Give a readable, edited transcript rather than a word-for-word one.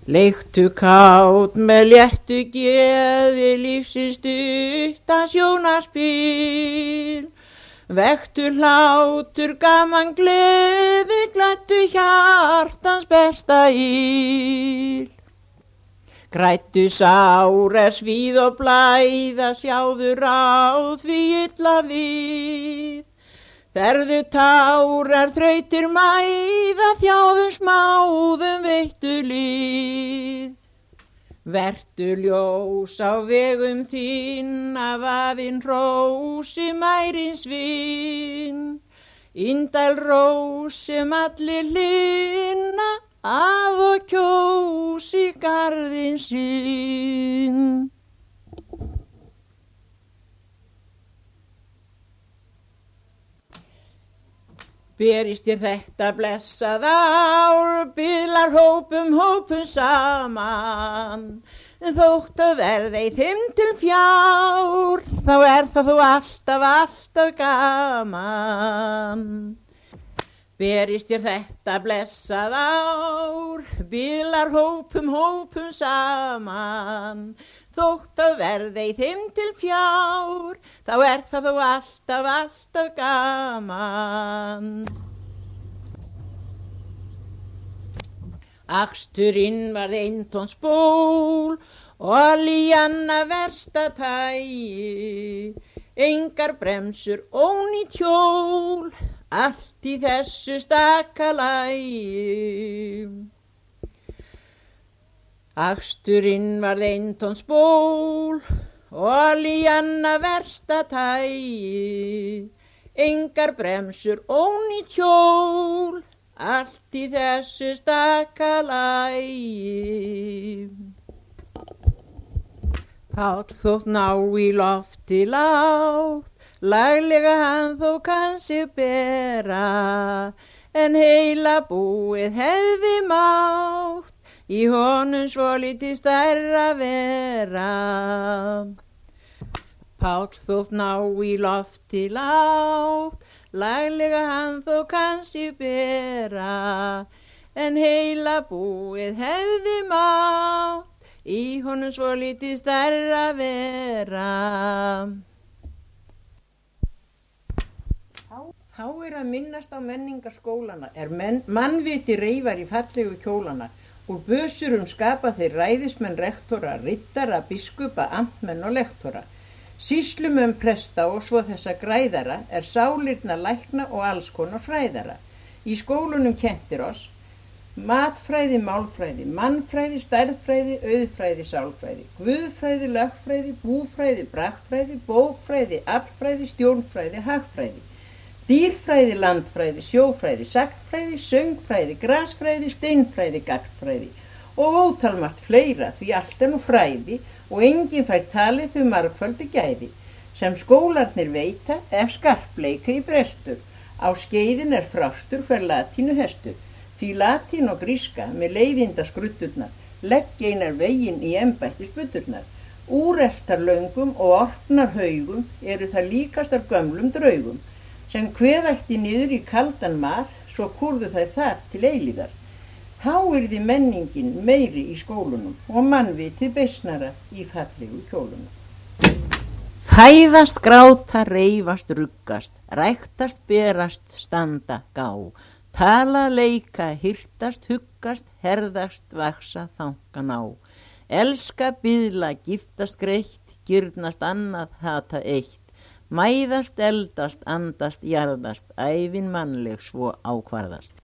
Leiktu kát með léttu geði lífsins stutta sjónarspil. Vektu hlátur, gaman gleði, glæddu hjartans besta íl. Græddu sár svíð og blæða, sjáðu ráð því illa við. Þerðu tárar, þrautir mæða, þjáðum smáðum veittu líð. Vertu ljós á vegum þín, af afinn hrósi mærins vin. Indæl rós sem allir hlynna, að og kjósi garðinn sinn. Berist þér þetta blessað ár, biðlar hópum saman. Þótt að verða í þeim til fjár, þá það þó alltaf gaman. Berist þér þetta blessað ár, biðlar hópum saman. Þótt að verða í þeim til fjár, þá það þó alltaf gaman. Aksturinn var eintóns ból, olíanna versta tægi. Engar bremsur, ónýtt hjól, allt í þessu staka lagi. Aksturinn var eintóns ból, olíanna versta tægi. Engar bremsur, ónýtt hjól, allt í þessu staka lagi. Páll þótt ná í lofti lágt, laglega hann þó kann sig bera, en heila búið hefði mátt í honum svolítið stærra vera. Páll þótt ná í lofti lágt, laglega hann þó kann sig bera, en heila búið hefði mátt í honum svolítið stærra vera. Þá að minnast á menningarskólana, mannviti reifar í fallegu kjólana. Úr bösurum skapa þeir ræðismenn rektora, riddara, biskupa, amtmenn og lektora. Sýslumönnum presta og svo þessa græðara sálirna lækna og alls konar fræðara. Í skólunum kenntir oss matfræði, málfræði, mannfræði, stærðfræði, auðfræði, sálfræði, guðfræði, lögfræði, búfræði, bragfræði, bókfræði, aflfræði, stjórnfræði, hagfræði, dýrfræði, landfræði, sjófræði, sagnfræði, söngfræði, grasfræði, steinfræði, gagnfræði og ótalmargt fleira, því allt nú fræði og enginn fær talið þau margföldu gæði, sem skólarnir veita ef skarpleika í brestur. Á skeiðin frástur fer latínu hestur, því latín og gríska með leiðinda skrutturnar legg einar veginn í embættisbutturnar. Úreltar löngum og orpnar haugum það líkastar gömlum draugum, sem kveðætti niður í kaldan mar, svo kurðu þær þar til eilíðar. Þá yrði menningin meiri í skólunum og mannvitið beisnara í fallegu kjólunum. Fæðast, gráta, reifast, ruggast, ræktast, berast, standa, gá. Tala, leika, hirtast, huggast, herðast, vaksa, þanka, ná. Elska, biðla, giftast, greitt, girnast annað, hata eitt. Mæðast, eldast, andast, jarðast, ævin mannleg svo ákvarðast.